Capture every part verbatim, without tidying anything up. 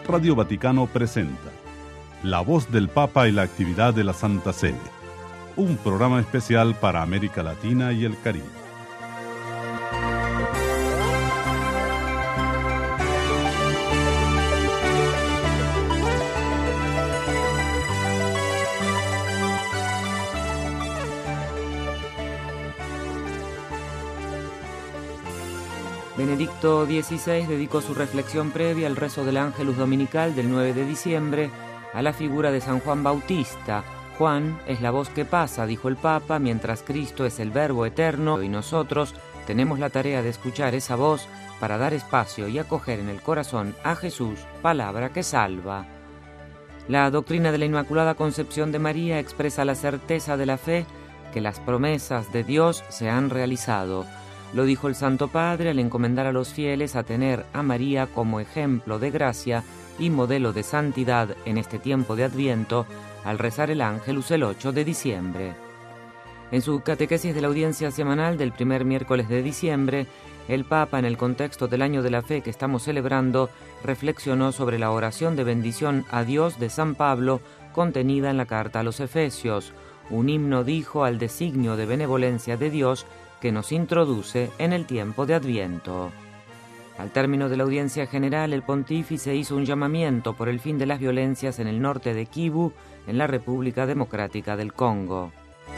Radio Vaticano presenta La Voz del Papa y la actividad de la Santa Sede, un programa especial para América Latina y el Caribe. Benedicto dieciséis dedicó su reflexión previa al rezo del Ángelus Dominical del nueve de diciembre a la figura de San Juan Bautista. Juan es la voz que pasa, dijo el Papa, mientras Cristo es el Verbo eterno y nosotros tenemos la tarea de escuchar esa voz para dar espacio y acoger en el corazón a Jesús, palabra que salva. La doctrina de la Inmaculada Concepción de María expresa la certeza de la fe que las promesas de Dios se han realizado. Lo dijo el Santo Padre al encomendar a los fieles a tener a María como ejemplo de gracia y modelo de santidad en este tiempo de Adviento, al rezar el Ángelus el ocho de diciembre. En su catequesis de la audiencia semanal del primer miércoles de diciembre, el Papa, en el contexto del Año de la Fe que estamos celebrando, reflexionó sobre la oración de bendición a Dios de San Pablo contenida en la carta a los Efesios, un himno, dijo, al designio de benevolencia de Dios que nos introduce en el tiempo de Adviento. Al término de la audiencia general, el pontífice hizo un llamamiento por el fin de las violencias en el norte de Kivu, en la República Democrática del Congo.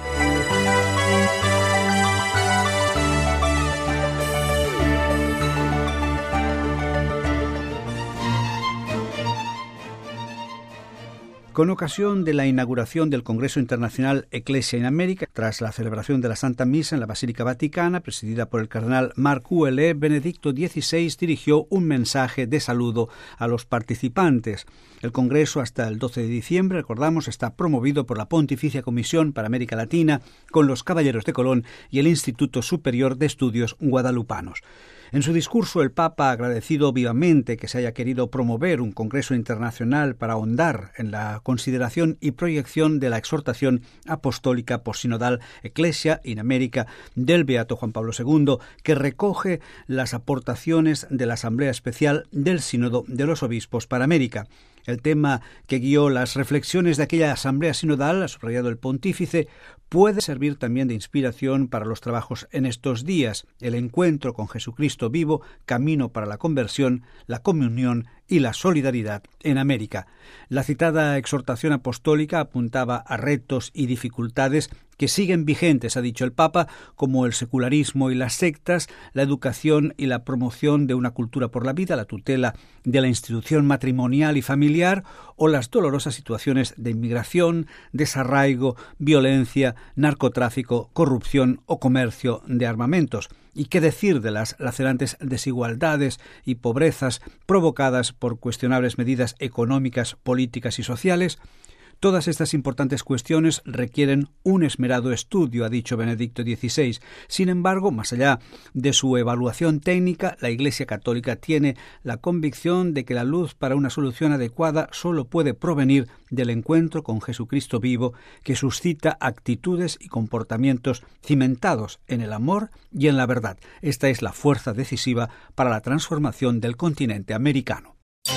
Con ocasión de la inauguración del Congreso Internacional Ecclesia in America, tras la celebración de la Santa Misa en la Basílica Vaticana, presidida por el cardenal Marc Ouellet, Benedicto dieciséis dirigió un mensaje de saludo a los participantes. El Congreso, hasta el doce de diciembre, recordamos, está promovido por la Pontificia Comisión para América Latina, con los Caballeros de Colón y el Instituto Superior de Estudios Guadalupanos. En su discurso, el Papa ha agradecido vivamente que se haya querido promover un congreso internacional para ahondar en la consideración y proyección de la exhortación apostólica posinodal Ecclesia in America del Beato Juan Pablo segundo, que recoge las aportaciones de la Asamblea Especial del Sínodo de los Obispos para América. El tema que guió las reflexiones de aquella asamblea sinodal, ha subrayado el pontífice, puede servir también de inspiración para los trabajos en estos días: el encuentro con Jesucristo vivo, camino para la conversión, la comunión y la solidaridad en América. La citada exhortación apostólica apuntaba a retos y dificultades que siguen vigentes, ha dicho el Papa, como el secularismo y las sectas, la educación y la promoción de una cultura por la vida, la tutela de la institución matrimonial y familiar, o las dolorosas situaciones de inmigración, desarraigo, violencia, narcotráfico, corrupción o comercio de armamentos. ¿Y qué decir de las lacerantes desigualdades y pobrezas provocadas por cuestionables medidas económicas, políticas y sociales? Todas estas importantes cuestiones requieren un esmerado estudio, ha dicho Benedicto dieciséis. Sin embargo, más allá de su evaluación técnica, la Iglesia Católica tiene la convicción de que la luz para una solución adecuada solo puede provenir del encuentro con Jesucristo vivo, que suscita actitudes y comportamientos cimentados en el amor y en la verdad. Esta es la fuerza decisiva para la transformación del continente americano.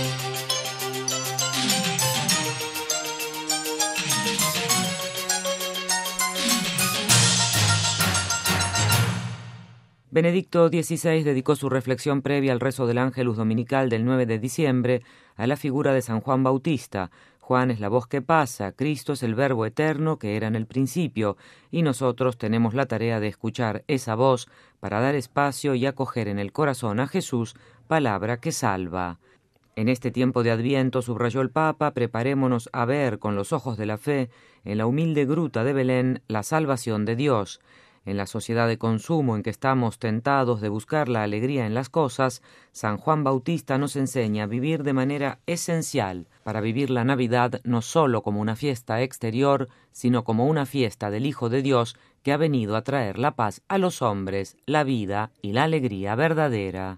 Benedicto dieciséis dedicó su reflexión previa al rezo del Ángelus Dominical del nueve de diciembre a la figura de San Juan Bautista. Juan es la voz que pasa, Cristo es el Verbo eterno que era en el principio, y nosotros tenemos la tarea de escuchar esa voz para dar espacio y acoger en el corazón a Jesús, palabra que salva. En este tiempo de Adviento, subrayó el Papa, preparémonos a ver con los ojos de la fe, en la humilde gruta de Belén, la salvación de Dios. En la sociedad de consumo en que estamos tentados de buscar la alegría en las cosas, San Juan Bautista nos enseña a vivir de manera esencial, para vivir la Navidad no solo como una fiesta exterior, sino como una fiesta del Hijo de Dios que ha venido a traer la paz a los hombres, la vida y la alegría verdadera.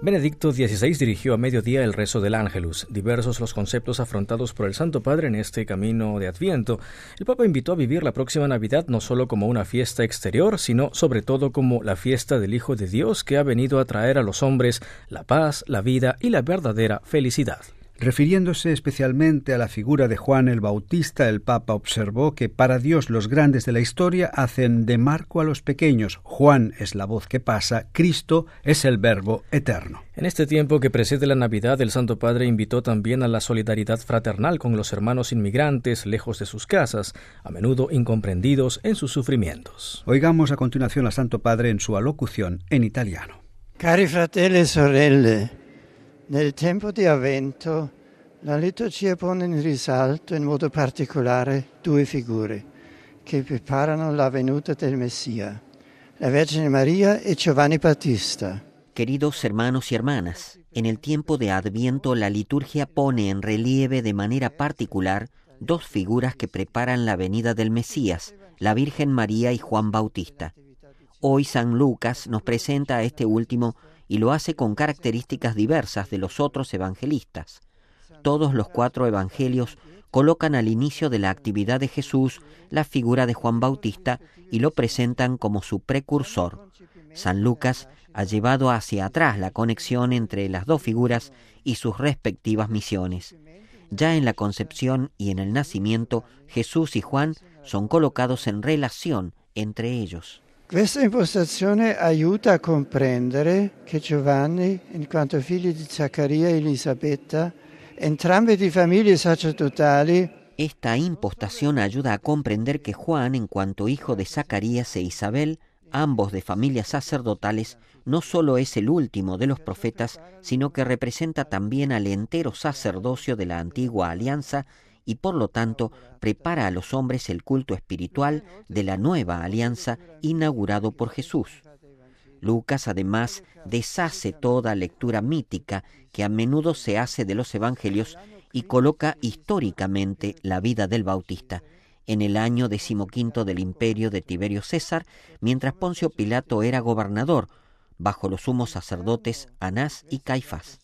Benedicto dieciséis dirigió a mediodía el rezo del Ángelus. Diversos los conceptos afrontados por el Santo Padre en este camino de Adviento. El Papa invitó a vivir la próxima Navidad no solo como una fiesta exterior, sino sobre todo como la fiesta del Hijo de Dios que ha venido a traer a los hombres la paz, la vida y la verdadera felicidad. Refiriéndose especialmente a la figura de Juan el Bautista, el Papa observó que para Dios los grandes de la historia hacen de marco a los pequeños. Juan es la voz que pasa, Cristo es el Verbo eterno. En este tiempo que precede la Navidad, el Santo Padre invitó también a la solidaridad fraternal con los hermanos inmigrantes lejos de sus casas, a menudo incomprendidos en sus sufrimientos. Oigamos a continuación al Santo Padre en su alocución en italiano. Cari fratelli e sorelle, nel tempo di Avvento la liturgia pone in risalto in modo particolare due figure che preparano la venuta del Messia, la Vergine María e Giovanni Battista. Queridos hermanos y hermanas, en el tiempo de Adviento la liturgia pone en relieve de manera particular dos figuras que preparan la venida del Mesías, la Virgen María y Juan Bautista. Hoy San Lucas nos presenta a este último y lo hace con características diversas de los otros evangelistas. Todos los cuatro evangelios colocan al inicio de la actividad de Jesús la figura de Juan Bautista y lo presentan como su precursor. San Lucas ha llevado hacia atrás la conexión entre las dos figuras y sus respectivas misiones. Ya en la concepción y en el nacimiento, Jesús y Juan son colocados en relación entre ellos. Questa impostazione aiuta a comprendere che Giovanni, in quanto figlio di Zaccaria e Elisabetta, entrambi di famiglie sacerdotali. Esta impostación ayuda a comprender que Juan, en cuanto hijo de Zacarías e Isabel, ambos de familias sacerdotales, no solo es el último de los profetas, sino que representa también al entero sacerdocio de la antigua alianza y por lo tanto prepara a los hombres el culto espiritual de la nueva alianza inaugurado por Jesús. Lucas además deshace toda lectura mítica que a menudo se hace de los evangelios y coloca históricamente la vida del Bautista en el año decimoquinto del imperio de Tiberio César, mientras Poncio Pilato era gobernador, bajo los sumos sacerdotes Anás y Caifás.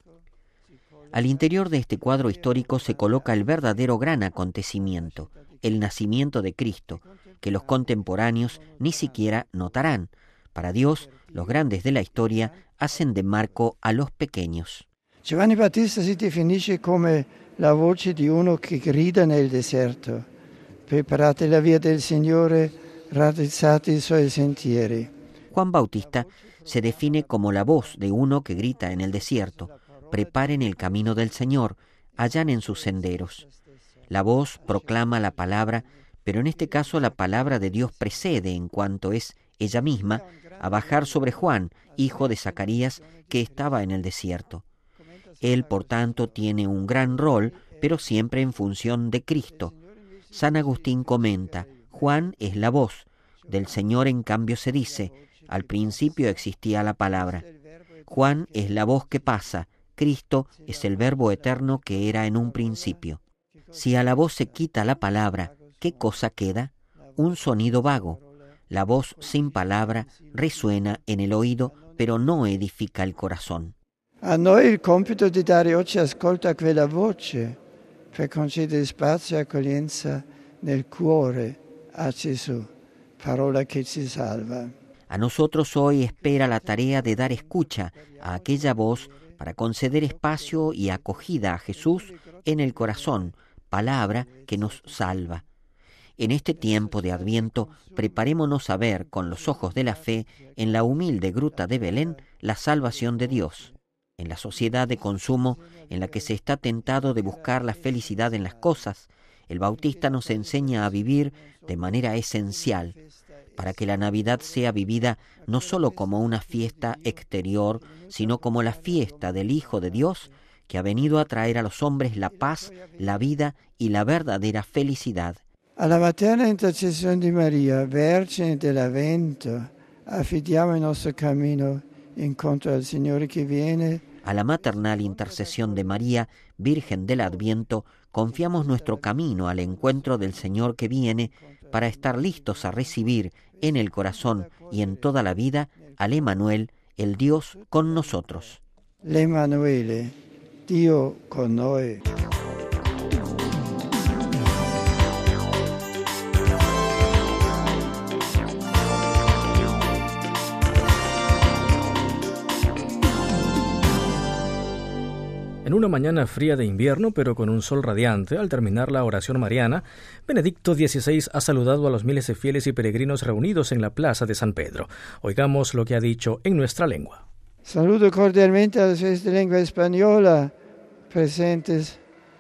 Al interior de este cuadro histórico se coloca el verdadero gran acontecimiento, el nacimiento de Cristo, que los contemporáneos ni siquiera notarán. Para Dios, los grandes de la historia hacen de marco a los pequeños. Giovanni Battista si definisce come la voce di uno che grida nel deserto: preparate la via del Signore, raddrizzate i suoi sentieri. Juan Bautista se define como la voz de uno que grita en el desierto: preparen el camino del Señor, allanen sus senderos. La voz proclama la palabra, pero en este caso la palabra de Dios precede, en cuanto es ella misma, a bajar sobre Juan, hijo de Zacarías, que estaba en el desierto. Él, por tanto, tiene un gran rol, pero siempre en función de Cristo. San Agustín comenta: Juan es la voz, del Señor en cambio se dice, al principio existía la palabra. Juan es la voz que pasa, Cristo es el Verbo eterno que era en un principio. Si a la voz se quita la palabra, ¿qué cosa queda? Un sonido vago. La voz sin palabra resuena en el oído, pero no edifica el corazón. A noi il compito di dare oggi ascolto a quella voce, per concedere spazio e accoglienza nel cuore a Gesù, parola che ci salva. A nosotros hoy espera la tarea de dar escucha a aquella voz para conceder espacio y acogida a Jesús en el corazón, palabra que nos salva. En este tiempo de Adviento, preparémonos a ver con los ojos de la fe en la humilde gruta de Belén la salvación de Dios. En la sociedad de consumo en la que se está tentado de buscar la felicidad en las cosas, el Bautista nos enseña a vivir de manera esencial, para que la Navidad sea vivida no solo como una fiesta exterior, sino como la fiesta del Hijo de Dios, que ha venido a traer a los hombres la paz, la vida y la verdadera felicidad. Alla materna intercessione di Maria, Vergine dell'Avvento, affidiamo il nostro cammino incontro al Signore che viene. A la maternal intercesión de María, Virgen del Adviento, confiamos nuestro camino al encuentro del Señor que viene, para estar listos a recibir en el corazón y en toda la vida al Emmanuel, el Dios con nosotros. l'Emanuele, Dio con noi. En una mañana fría de invierno, pero con un sol radiante, al terminar la oración mariana, Benedicto dieciséis ha saludado a los miles de fieles y peregrinos reunidos en la plaza de San Pedro. Oigamos lo que ha dicho en nuestra lengua. Saludo cordialmente a los fieles de lengua española presentes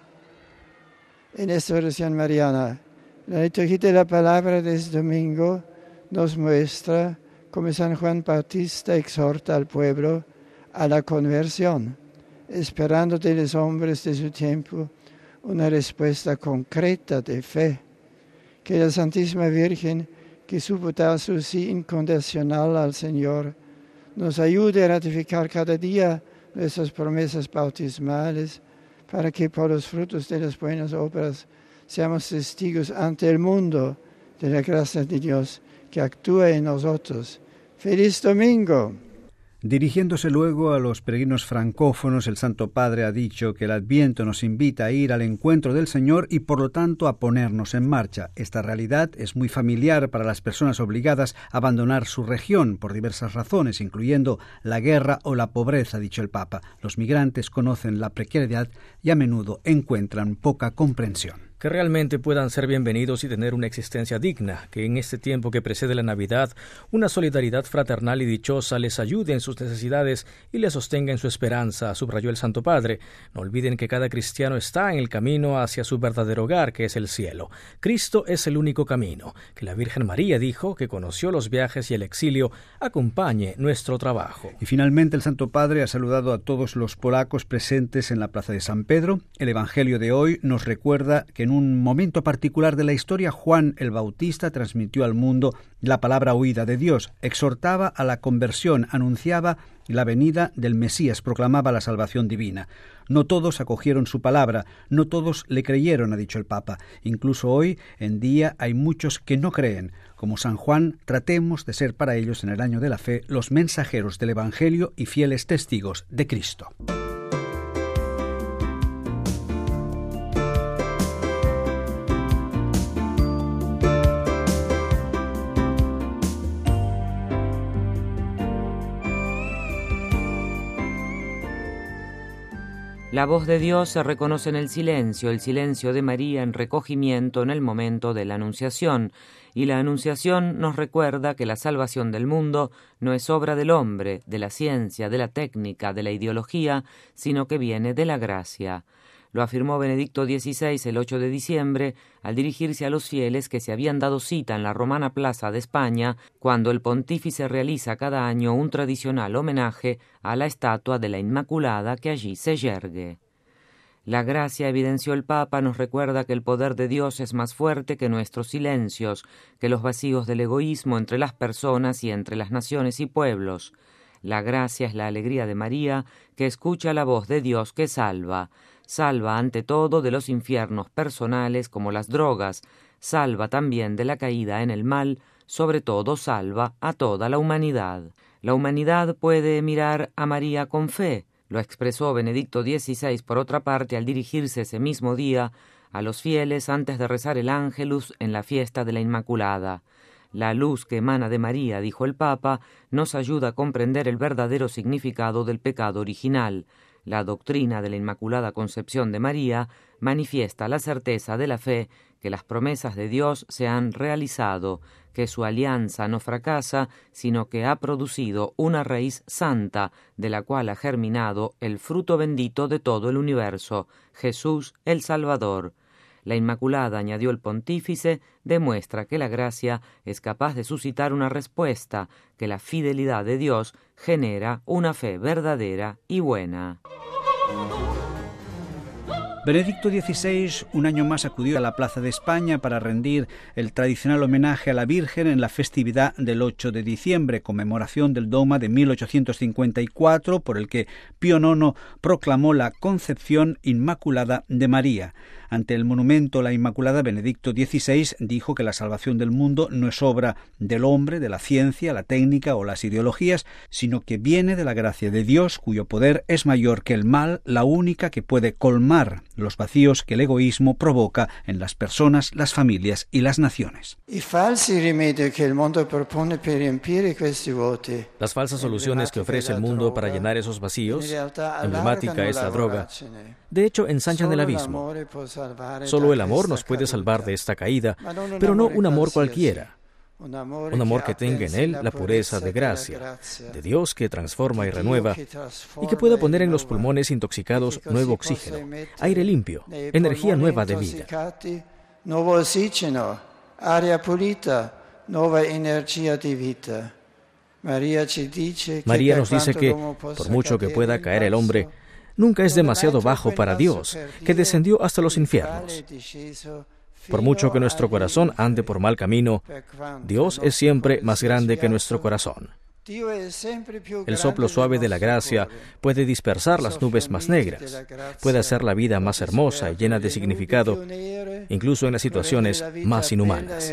en esta oración mariana. La liturgia de la palabra de este domingo nos muestra cómo San Juan Bautista exhorta al pueblo a la conversión, esperando de los hombres de su tiempo una respuesta concreta de fe. Que la Santísima Virgen, que supo dar su sí incondicional al Señor, nos ayude a ratificar cada día nuestras promesas bautismales, para que por los frutos de las buenas obras seamos testigos ante el mundo de la gracia de Dios que actúa en nosotros. ¡Feliz domingo! Dirigiéndose luego a los peregrinos francófonos, el Santo Padre ha dicho que el Adviento nos invita a ir al encuentro del Señor y por lo tanto a ponernos en marcha. Esta realidad es muy familiar para las personas obligadas a abandonar su región por diversas razones, incluyendo la guerra o la pobreza, ha dicho el Papa. Los migrantes conocen la precariedad y a menudo encuentran poca comprensión. Que realmente puedan ser bienvenidos y tener una existencia digna, que en este tiempo que precede la Navidad, una solidaridad fraternal y dichosa les ayude en sus necesidades y les sostenga en su esperanza, subrayó el Santo Padre. No olviden que cada cristiano está en el camino hacia su verdadero hogar, que es el cielo. Cristo es el único camino, que la Virgen María dijo que conoció los viajes y el exilio, acompañe nuestro trabajo. Y finalmente el Santo Padre ha saludado a todos los polacos presentes en la plaza de San Pedro. El Evangelio de hoy nos recuerda que en un momento particular de la historia, Juan el Bautista transmitió al mundo la palabra oída de Dios, exhortaba a la conversión, anunciaba la venida del Mesías, proclamaba la salvación divina. No todos acogieron su palabra, no todos le creyeron, ha dicho el Papa. Incluso hoy en día hay muchos que no creen. Como San Juan, tratemos de ser para ellos en el año de la fe los mensajeros del Evangelio y fieles testigos de Cristo. La voz de Dios se reconoce en el silencio, el silencio de María en recogimiento en el momento de la Anunciación, y la Anunciación nos recuerda que la salvación del mundo no es obra del hombre, de la ciencia, de la técnica, de la ideología, sino que viene de la gracia. Lo afirmó Benedicto dieciséis el ocho de diciembre al dirigirse a los fieles que se habían dado cita en la romana Plaza de España cuando el pontífice realiza cada año un tradicional homenaje a la estatua de la Inmaculada que allí se yergue. La gracia, evidenció el Papa, nos recuerda que el poder de Dios es más fuerte que nuestros silencios, que los vacíos del egoísmo entre las personas y entre las naciones y pueblos. La gracia es la alegría de María, que escucha la voz de Dios que salva. Salva ante todo de los infiernos personales como las drogas, salva también de la caída en el mal, sobre todo salva a toda la humanidad. La humanidad puede mirar a María con fe, lo expresó Benedicto dieciséis por otra parte al dirigirse ese mismo día a los fieles antes de rezar el Ángelus en la fiesta de la Inmaculada. La luz que emana de María, dijo el Papa, nos ayuda a comprender el verdadero significado del pecado original. La doctrina de la Inmaculada Concepción de María manifiesta la certeza de la fe que las promesas de Dios se han realizado, que su alianza no fracasa, sino que ha producido una raíz santa, de la cual ha germinado el fruto bendito de todo el universo, Jesús el Salvador. La Inmaculada, añadió el pontífice, demuestra que la gracia es capaz de suscitar una respuesta, que la fidelidad de Dios genera una fe verdadera y buena. Benedicto dieciséis, un año más, acudió a la Plaza de España para rendir el tradicional homenaje a la Virgen en la festividad del ocho de diciembre, conmemoración del dogma de mil ochocientos cincuenta y cuatro, por el que Pío nono proclamó la Concepción Inmaculada de María. Ante el monumento a la Inmaculada, Benedicto dieciséis dijo que la salvación del mundo no es obra del hombre, de la ciencia, la técnica o las ideologías, sino que viene de la gracia de Dios, cuyo poder es mayor que el mal, la única que puede colmar los vacíos que el egoísmo provoca en las personas, las familias y las naciones. I falsi rimedi che il mondo propone per riempire questi vuoti. Las falsas soluciones que ofrece el mundo para llenar esos vacíos, emblemática es la droga, de hecho ensanchan el abismo. Solo el amor nos puede salvar de esta caída, pero no un amor cualquiera. Un amor que tenga en él la pureza de gracia, de Dios que transforma y renueva, y que pueda poner en los pulmones intoxicados nuevo oxígeno, aire limpio, energía nueva de vida. Nuovo ossigeno, aria pulita, nuova energía de vida. María nos dice que, por mucho que pueda caer el hombre, nunca es demasiado bajo para Dios, que descendió hasta los infiernos. Por mucho que nuestro corazón ande por mal camino, Dios es siempre más grande que nuestro corazón. El soplo suave de la gracia puede dispersar las nubes más negras, puede hacer la vida más hermosa y llena de significado, incluso en las situaciones más inhumanas.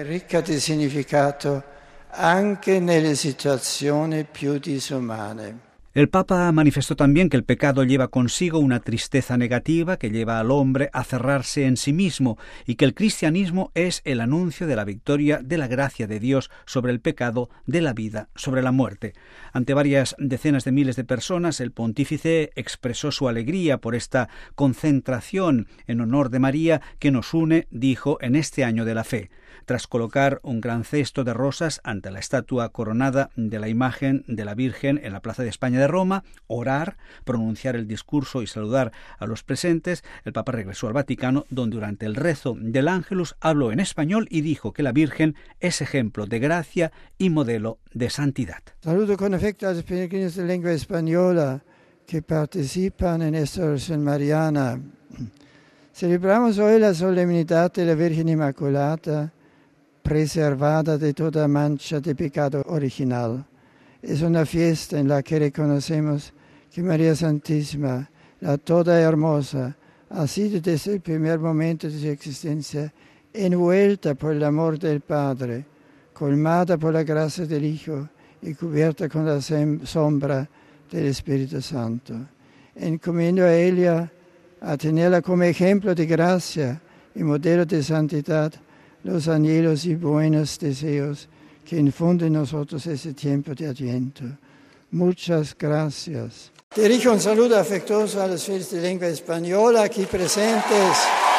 Anche nelle situazioni più disumane. El Papa manifestó también que el pecado lleva consigo una tristeza negativa que lleva al hombre a cerrarse en sí mismo y que el cristianismo es el anuncio de la victoria de la gracia de Dios sobre el pecado, de la vida sobre la muerte. Ante varias decenas de miles de personas, el pontífice expresó su alegría por esta concentración en honor de María que nos une, dijo, en este año de la fe. Tras colocar un gran cesto de rosas ante la estatua coronada de la imagen de la Virgen en la Plaza de España de Roma, orar, pronunciar el discurso y saludar a los presentes, el Papa regresó al Vaticano, donde durante el rezo del Ángelus habló en español y dijo que la Virgen es ejemplo de gracia y modelo de santidad. Saludo con afecto a los peregrinos de lengua española que participan en esta oración mariana. Celebramos hoy la solemnidad de la Virgen Inmaculada, preservada de toda mancha de pecado original. Es una fiesta en la que reconocemos que María Santísima, la toda hermosa, ha sido desde el primer momento de su existencia envuelta por el amor del Padre, colmada por la gracia del Hijo y cubierta con la sombra del Espíritu Santo. Encomiendo a ella a tenerla como ejemplo de gracia y modelo de santidad, los anhelos y buenos deseos que infunde en nosotros ese tiempo de Adviento. Muchas gracias. Dirijo un saludo afectuoso a los fieles de lengua española aquí presentes.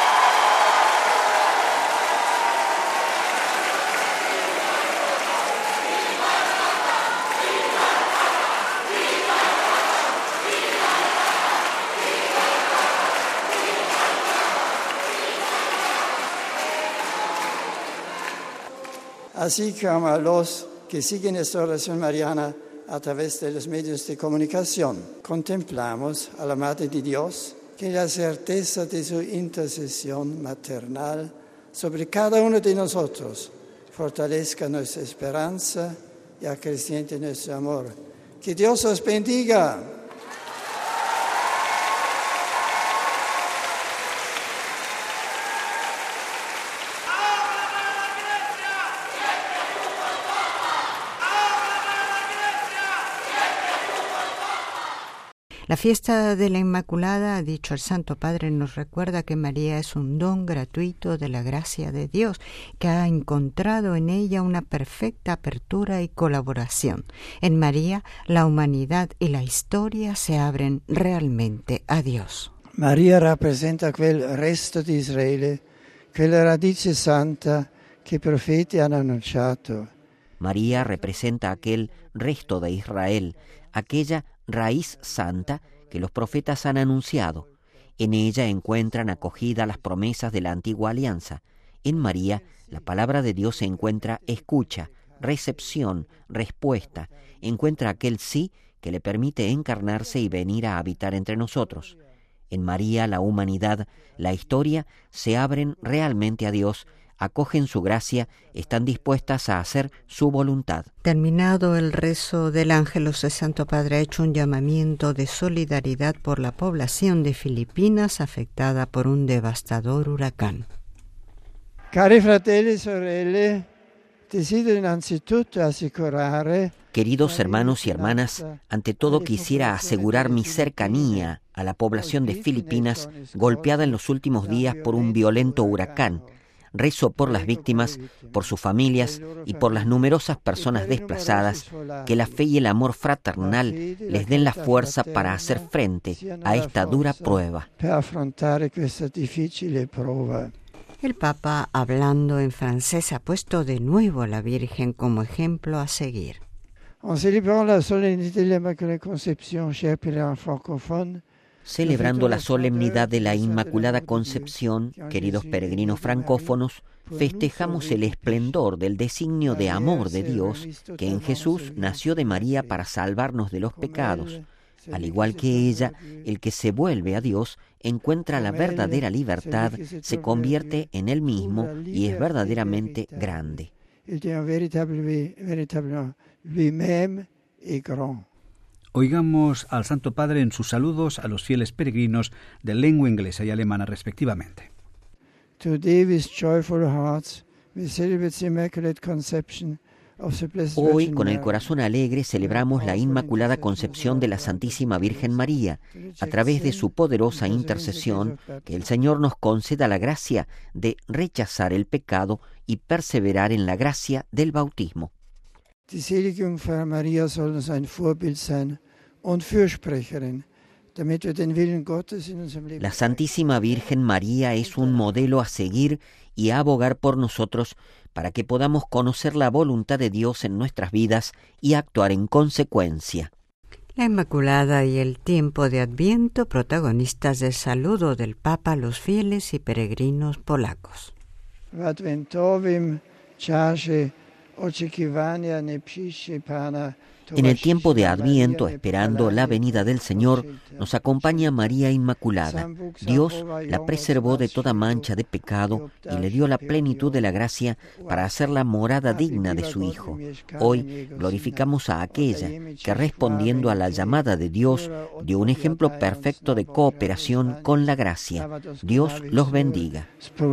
Así como a los que siguen esta oración mariana a través de los medios de comunicación. Contemplamos a la Madre de Dios, que la certeza de su intercesión maternal sobre cada uno de nosotros fortalezca nuestra esperanza y acreciente nuestro amor. Que Dios os bendiga. La fiesta de la Inmaculada, ha dicho el Santo Padre, nos recuerda que María es un don gratuito de la gracia de Dios, que ha encontrado en ella una perfecta apertura y colaboración. En María, la humanidad y la historia se abren realmente a Dios. Maria rappresenta quel resto di Israele, quella radice santa che i profeti hanno annunciato. María representa aquel resto de Israel, aquella raíz santa que los profetas han anunciado. En ella encuentran acogida las promesas de la antigua alianza. En María, la palabra de Dios se encuentra escucha, recepción, respuesta, encuentra aquel sí que le permite encarnarse y venir a habitar entre nosotros. En María, la humanidad, la historia se abren realmente a Dios acogen su gracia, están dispuestas a hacer su voluntad. Terminado el rezo del Ángelus, el Santo Padre ha hecho un llamamiento de solidaridad por la población de Filipinas afectada por un devastador huracán. Cari fratelli e sorelle, desidero innanzitutto assicurare. Queridos hermanos y hermanas, ante todo quisiera asegurar mi cercanía a la población de Filipinas golpeada en los últimos días por un violento huracán. Rezo por las víctimas, por sus familias y por las numerosas personas desplazadas, que la fe y el amor fraternal les den la fuerza para hacer frente a esta dura prueba. El Papa, hablando en francés, ha puesto de nuevo a la Virgen como ejemplo a seguir. En celebrant la solemnité de l'Immaculée Conception, chère pèlerin francophone, Celebrando la solemnidad de la Inmaculada Concepción, queridos peregrinos francófonos, festejamos el esplendor del designio de amor de Dios que en Jesús nació de María para salvarnos de los pecados. Al igual que ella, el que se vuelve a Dios encuentra la verdadera libertad, se convierte en él mismo y es verdaderamente grande. Oigamos al Santo Padre en sus saludos a los fieles peregrinos de lengua inglesa y alemana respectivamente. Hoy, con el corazón alegre, celebramos la Inmaculada Concepción de la Santísima Virgen María. A través de su poderosa intercesión, que el Señor nos conceda la gracia de rechazar el pecado y perseverar en la gracia del bautismo. Die selige Jungfrau Maria soll uns ein Vorbild sein und Fürsprecherin, damit wir den Willen Gottes in unserem Leben. La Santísima Virgen María es un modelo a seguir y a abogar por nosotros para que podamos conocer la voluntad de Dios en nuestras vidas y actuar en consecuencia. La Inmaculada y el tiempo de Adviento, protagonistas del saludo del Papa a los fieles y peregrinos polacos. W adwentowym czasie En el tiempo de Adviento, esperando la venida del Señor, nos acompaña María Inmaculada. Dios la preservó de toda mancha de pecado y le dio la plenitud de la gracia para hacer la morada digna de su Hijo. Hoy glorificamos a aquella que, respondiendo a la llamada de Dios, dio un ejemplo perfecto de cooperación con la gracia. Dios los bendiga.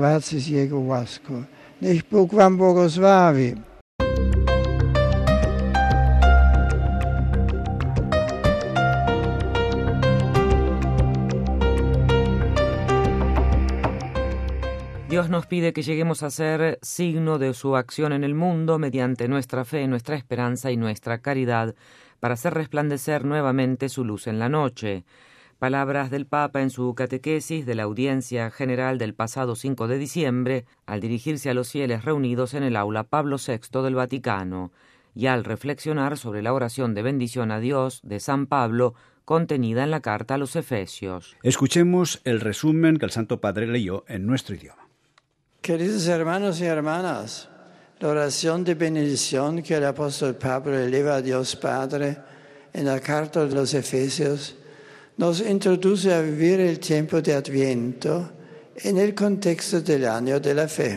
Dios nos pide que lleguemos a ser signo de su acción en el mundo mediante nuestra fe, nuestra esperanza y nuestra caridad, para hacer resplandecer nuevamente su luz en la noche. Palabras del Papa en su catequesis de la audiencia general del pasado cinco de diciembre, al dirigirse a los fieles reunidos en el aula Pablo sexto del Vaticano, y al reflexionar sobre la oración de bendición a Dios de San Pablo, contenida en la carta a los Efesios. Escuchemos el resumen que el Santo Padre leyó en nuestro idioma. Queridos hermanos y hermanas, la oración de bendición que el apóstol Pablo eleva a Dios Padre en la carta de los Efesios nos introduce a vivir el tiempo de Adviento en el contexto del año de la fe.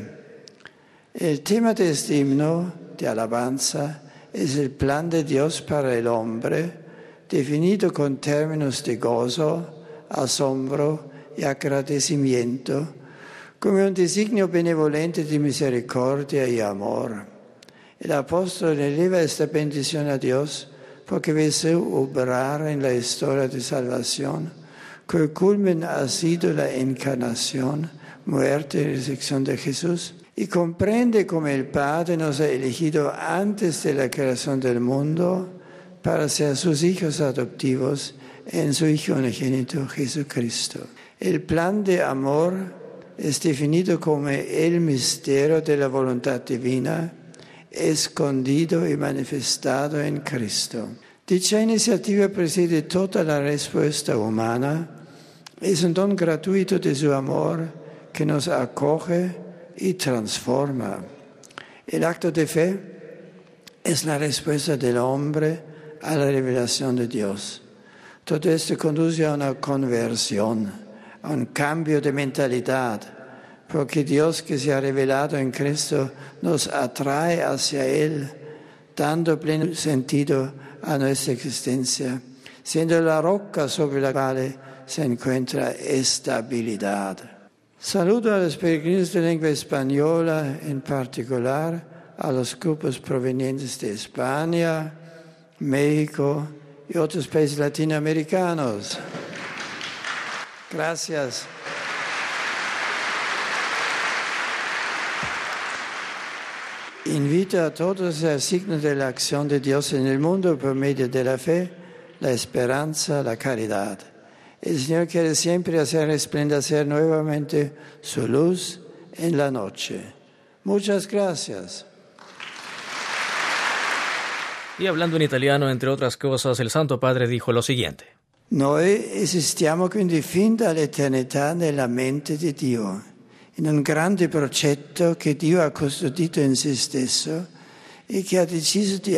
El tema de este himno de alabanza es el plan de Dios para el hombre, definido con términos de gozo, asombro y agradecimiento, come un designio benevolente di misericordia y amor. El apóstol eleva esta bendición a Dios porque ve su obrar en la historia de salvación, cuyo culmen ha sido la encarnación, muerte y resurrección de Jesús, y comprende como el Padre nos ha elegido antes de la creación del mundo para ser sus hijos adoptivos en su Hijo unigénito Jesucristo. El plan de amor es definido como el misterio de la voluntad divina, escondido y manifestado en Cristo. Dicha iniciativa preside toda la respuesta humana, es un don gratuito de su amor que nos acoge y transforma. El acto de fe es la respuesta del hombre a la revelación de Dios. Todo esto conduce a una conversión, a un cambio de mentalidad, porque Dios que se ha revelado en Cristo nos atrae hacia Él, dando pleno sentido a nuestra existencia, siendo la roca sobre la cual se encuentra estabilidad. Saludo a los peregrinos de lengua española, en particular a los grupos provenientes de España, México y otros países latinoamericanos. Gracias. Invito a todos a signo de la acción de Dios en el mundo por medio de la fe, la esperanza, la caridad. El Señor quiere siempre hacer resplandecer nuevamente su luz en la noche. Muchas gracias. Y hablando en italiano, entre otras cosas, el Santo Padre dijo lo siguiente. Noi esistiamo quindi fin dall'eternità nella mente di Dio, in un grande progetto che Dio ha custodito in se stesso e che ha deciso di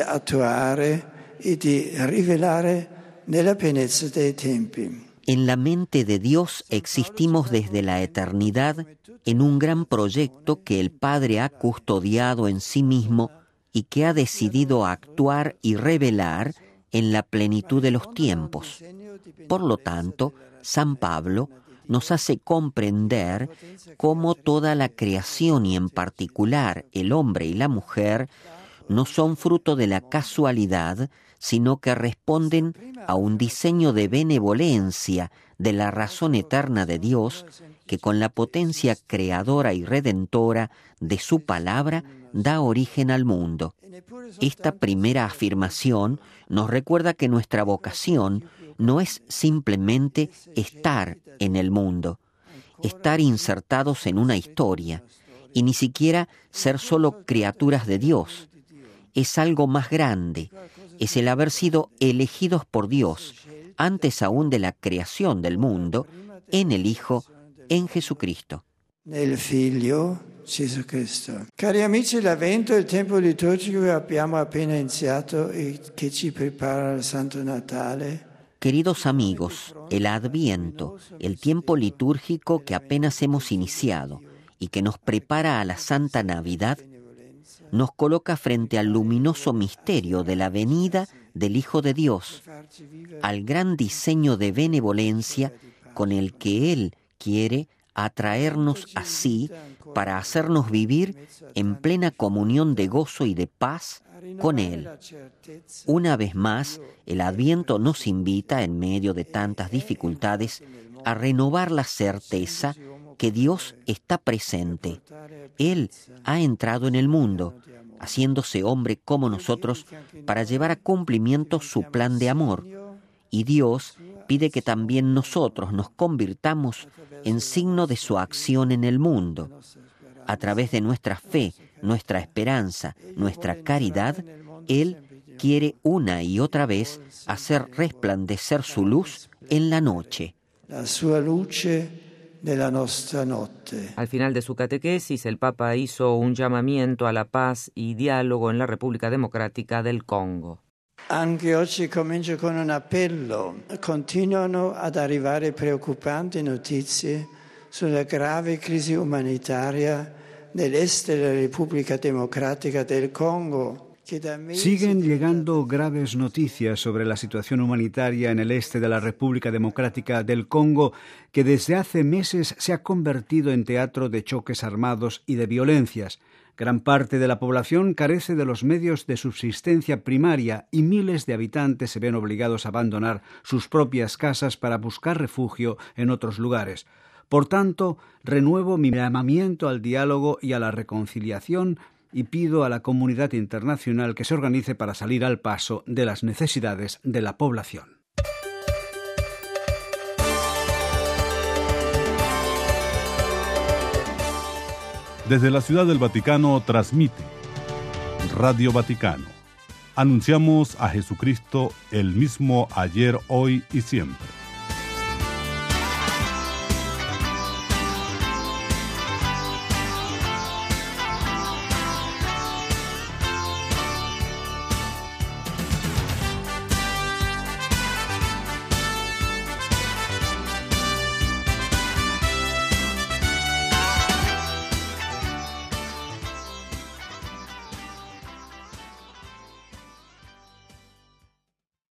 attuare e di rivelare nella pienezza dei tempi. En la mente de Dios existimos desde la eternidad en un gran proyecto que el Padre ha custodiado en sí mismo y que ha decidido actuar y revelar en la plenitud de los tiempos. Por lo tanto, San Pablo nos hace comprender cómo toda la creación y en particular el hombre y la mujer no son fruto de la casualidad, sino que responden a un diseño de benevolencia de la razón eterna de Dios, que con la potencia creadora y redentora de su palabra da origen al mundo. Esta primera afirmación nos recuerda que nuestra vocación no es simplemente estar en el mundo, estar insertados en una historia, y ni siquiera ser solo criaturas de Dios. Es algo más grande, es el haber sido elegidos por Dios, antes aún de la creación del mundo, en el Hijo, en Jesucristo. Nel Figlio Gesù Cari amici, l'Avvento è il tempo liturgico che abbiamo appena iniziato e che ci prepara al Santo Natale. Queridos amigos, el Adviento, el tiempo litúrgico que apenas hemos iniciado y que nos prepara a la Santa Navidad, nos coloca frente al luminoso misterio de la venida del Hijo de Dios, al gran diseño de benevolencia con el que Él quiere atraernos así para hacernos vivir en plena comunión de gozo y de paz con Él. Una vez más, el Adviento nos invita, en medio de tantas dificultades, a renovar la certeza que Dios está presente. Él ha entrado en el mundo, haciéndose hombre como nosotros, para llevar a cumplimiento su plan de amor. Y Dios pide que también nosotros nos convirtamos en signo de su acción en el mundo. A través de nuestra fe, nuestra esperanza, nuestra caridad, Él quiere una y otra vez hacer resplandecer su luz en la noche. La sua luce nella nostra notte. Al final de su catequesis, el Papa hizo un llamamiento a la paz y diálogo en la República Democrática del Congo. Anche oggi comincio con un appello. Continuano ad arrivare preoccupanti notizie sulla grave crisi umanitaria nell'est della Repubblica Democrática del Congo. Siguen llegando graves noticias sobre la situación humanitaria en el este de la República Democrática del Congo, que desde hace meses se ha convertido en teatro de choques armados y de violencias. Gran parte de la población carece de los medios de subsistencia primaria y miles de habitantes se ven obligados a abandonar sus propias casas para buscar refugio en otros lugares. Por tanto, renuevo mi llamamiento al diálogo y a la reconciliación y pido a la comunidad internacional que se organice para salir al paso de las necesidades de la población. Desde la Ciudad del Vaticano transmite Radio Vaticano. Anunciamos a Jesucristo el mismo ayer, hoy y siempre.